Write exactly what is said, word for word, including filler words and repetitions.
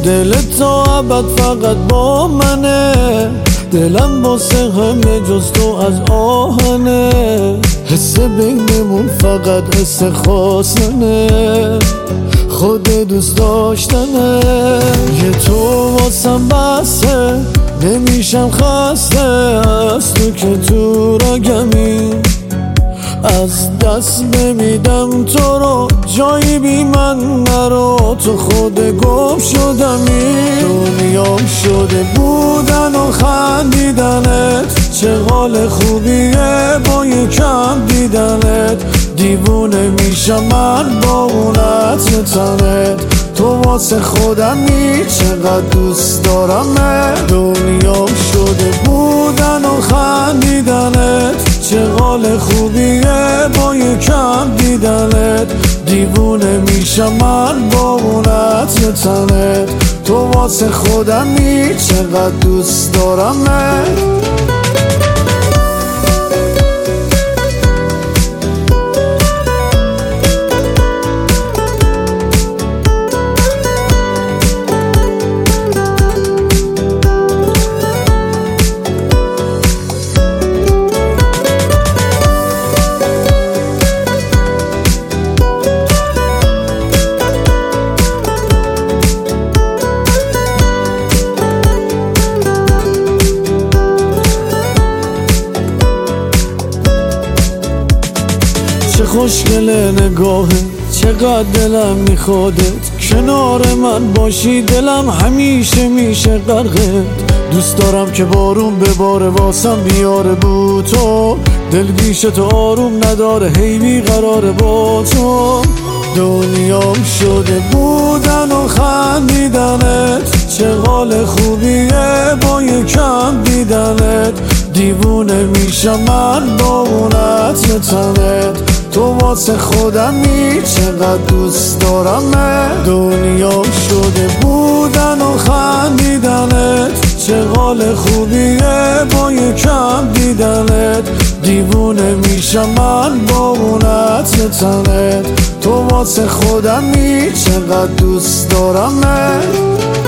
دل تا ابد فقط با منه، دلم واسه همه جز تو از آهنه، حس بینمون فقط حس خواستنه، خود دوست داشتنه. یه تو واسم بسه، نمیشم خسته از تو که تو راگمی، از دست نمیدم تو رو، جایی بی من نرو، تو خود گم شدمی. دنیام شده بودن و خندیدنت، چه حال خوبیه با یکم دیدنت، دیوونه میشم من با اون عطر تنت، تو واسه خودمی چقدر دوست دارمه. دنیام شده بودن و خندیدنت، چه حال خوبیه با یکم دیدنت، دیوونه میشم من با اون عطر تنت، تو واسه خودمی چقدر دوست دارمه. چه خوشگله نگاهه، چقدر دلم میخوادت، کنار من باشی دلم همیشه میشه غرقت. دوست دارم که بارون بباره واسم بیاره بو تو، دل بیش تو آروم نداره هی بیقراره با تو. دنیام شده بودن و خندیدنت، چه حال خوبیه با یکم دیدنت، دیوونه میشم من با اون عطر تنت، تو واسه خودمی چقدر دوست دارمه. دنیام شده بودن و خندیدنت، چه حال خوبیه با یکم دیدنت، دیوونه میشم من با اون عطر تنت، تو واسه خودمی چقدر دوست دارمه.